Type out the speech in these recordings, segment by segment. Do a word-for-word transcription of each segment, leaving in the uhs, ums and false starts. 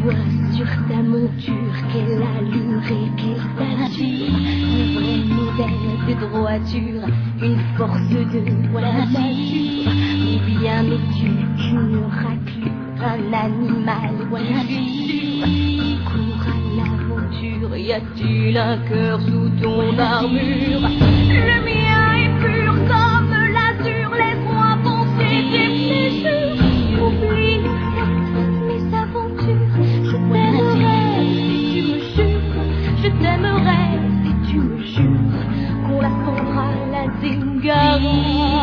vois sur ta monture quelle allure et quelle stature, un vrai modèle de droiture, une force de la nature, ou bien es-tu une raclure, un animal du futur, cours à l'aventure, y a-t-il un cœur sous ton armure? Le mien est pur comme l'azur, laisse-moi penser tes blessures, oublie mes aventures, je t'aimerai si tu me jures, je t'aimerai si tu me jures, qu'on la fondra la zingara.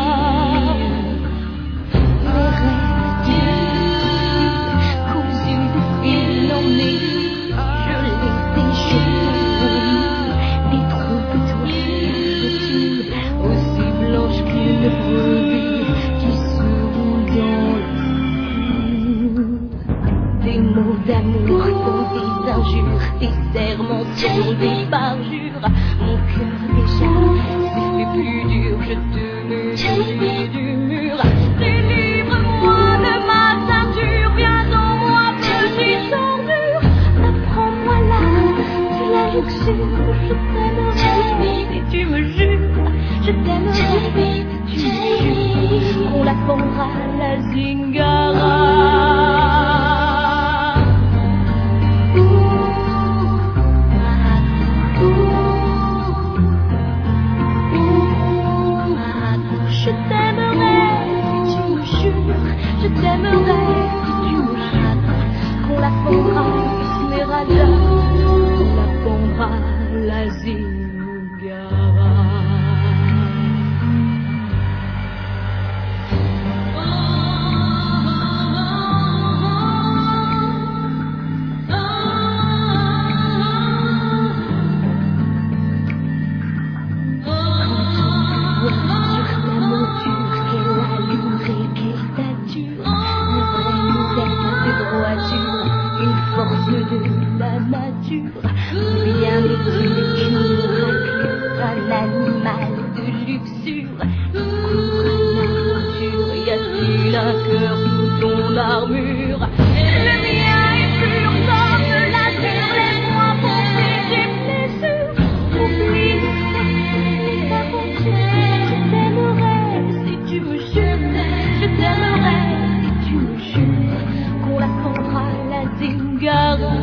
D'amour sont des injures, des serments sont des parjures. Mon cœur déjà s'est fait plus dur, je te mets du mur. Délivre-moi de ma ceinture, viens en moi, petite ordure. Apprends-moi là, c'est la luxure. Je t'aimerai si tu me jures, je t'aimerai si tu me jures, qu'on la fondra la zingara. Je t'aimerai si tu me jures, je t'aimerai si tu me jures, qu'on la fondra Esmeralda, qu'on la fondra la zingara. Une force de la nature, ou bien es-tu une raclure, un animal de luxure, cours à l'aventure, y a-t-il un cœur sous ton armure? Le mien est pur comme l'azur, laisse-moi penser tes blessures, oublie mes aventures, je t'aimerai si tu me jures, je t'aimerai si tu me jures, qu'on la fondra la zingara.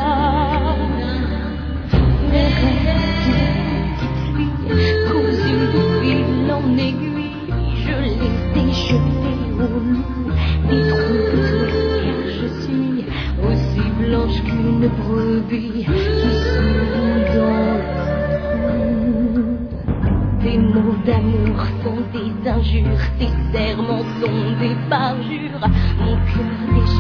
Mes rêves de petite cousus de fil en aiguille, je les ai jetés au loup des trous, car je suis aussi blanche qu'une brebis qui se dans l'eau. Tes mots d'amour sont des injures, tes serments sont des parjures, mon cœur déjà